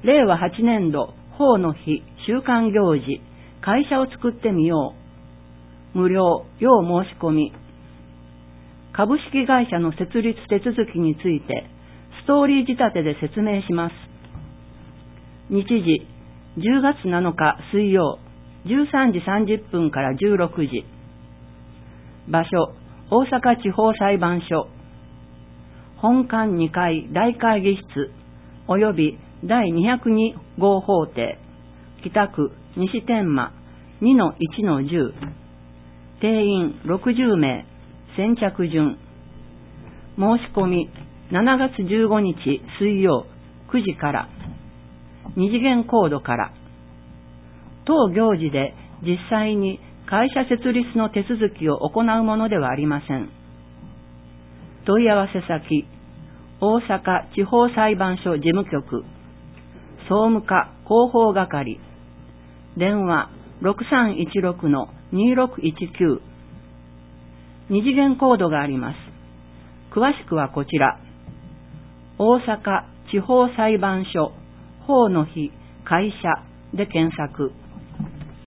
令和8年度法の日週間行事会社を作ってみよう。無料要申し込み。株式会社の設立手続きについてストーリー仕立てで説明します。日時10月7日水曜13時30分から16時。場所大阪地方裁判所。本館2階大会議室および第202号法廷北区西天満 2-1-10。定員60名。先着順。申し込み7月15日水曜9時から。二次元コードから。当行事で実際に会社設立の手続きを行うものではありません。問い合わせ先大阪地方裁判所事務局総務課広報係。電話 6316-2619。二次元コードがあります。詳しくはこちら。大阪地方裁判所法の日会社で検索。